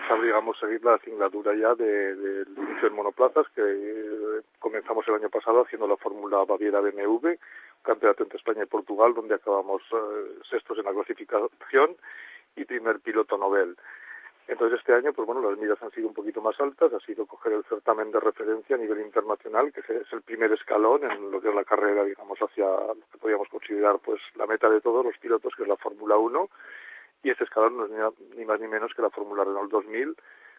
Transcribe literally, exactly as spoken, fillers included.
empezar, digamos, seguir la asignatura ya del de, de inicio en monoplazas, que eh, comenzamos el año pasado haciendo la Fórmula Baviera-B M W, campeonato entre España y Portugal, donde acabamos eh, sextos en la clasificación y primer piloto Nobel. Entonces este año, pues bueno, las miras han sido un poquito más altas, ha sido coger el certamen de referencia a nivel internacional, que es el primer escalón en lo que es la carrera, digamos, hacia lo que podríamos considerar pues la meta de todos los pilotos, que es la Fórmula uno, y este escalón no es ni, ni más ni menos que la Fórmula Renault dos mil,